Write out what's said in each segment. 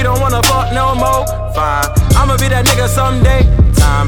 he don't wanna fuck no more. Fine, I'ma be that nigga someday. Time.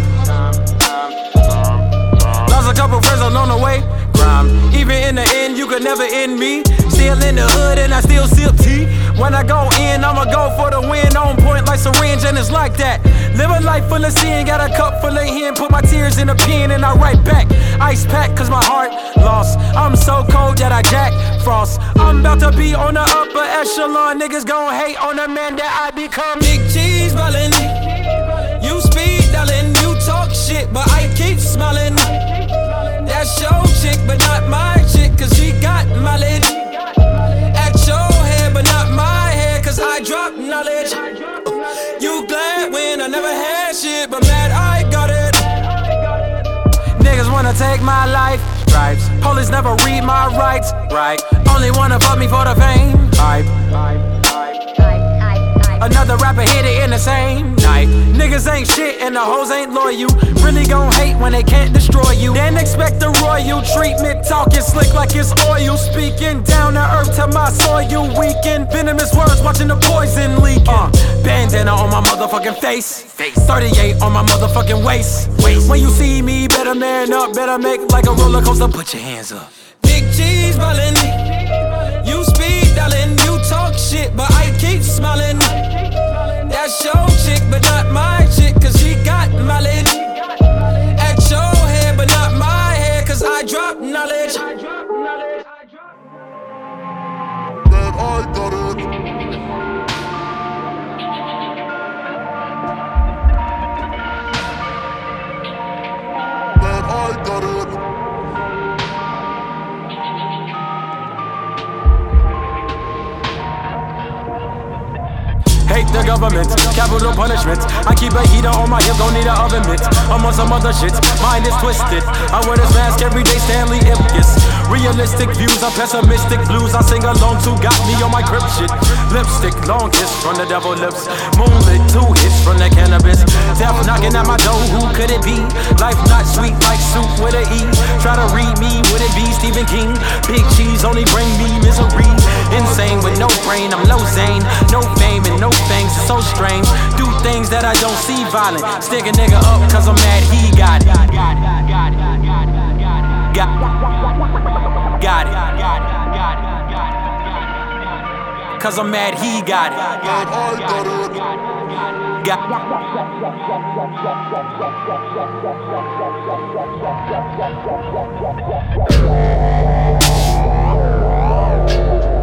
Lost a couple friends along the way. Crime. Even in the end, you could never end me. Still in the hood and I still sip tea. When I go in, I'ma go for the win. On point like syringe and it's like that. Live a life full of sin, got a cup full of hen. Put my tears in a pen and I write back. Ice pack cause my heart lost. I'm so cold that I jack frost. I'm about to be on the upper echelon. Niggas gon' hate on the man that I become. Big cheese ballin'. You speed darling, you talk shit, but I keep smiling. That's your chick, but not my chick, cause she got mileage. At your head, but not my head, cause I drop knowledge. You glad when I never had shit, but mad I got it. Niggas wanna take my life, stripes. Police never read my rights, right? Only wanna fuck me for the fame, hype. Another rapper hit it in the same night. Niggas ain't shit and the hoes ain't loyal. Really gon' hate when they can't destroy you. Then expect the royal treatment. Talking slick like it's oil. Speaking down to earth to my soil. Weaken venomous words, watching the poison leaking. Bandana on my motherfucking face. 38 on my motherfucking waist. When you see me, better man up. Better make like a roller coaster. Put your hands up. Big cheese ballin'. You speed darling, you talk shit, but I keep smiling. That's your chick, but not my chick, cause she got mileage. At your head, but not my head, cause I drop knowledge. Man, I got it. Man, I got it. Hate the government, capital punishment. I keep a heater on my hip, don't need an oven mitt. I'm on some other shit, mind is twisted. I wear this mask every day, Stanley Ipkiss. Realistic views are pessimistic blues. I sing along to got me on my grip shit. Lipstick, long kiss from the devil lips. Moonlit, 2 hits from the cannabis. Death knocking at my door, who could it be? Life not sweet like soup with an E. Try to read me, would it be Stephen King? Big cheese only bring me misery. Insane with no brain, I'm no Zane. No fame and no things so strange. Do things that I don't see violent. Stick a nigga up cause I'm mad he got it. Got it. Cause I'm mad he got it. Man, I got it. Got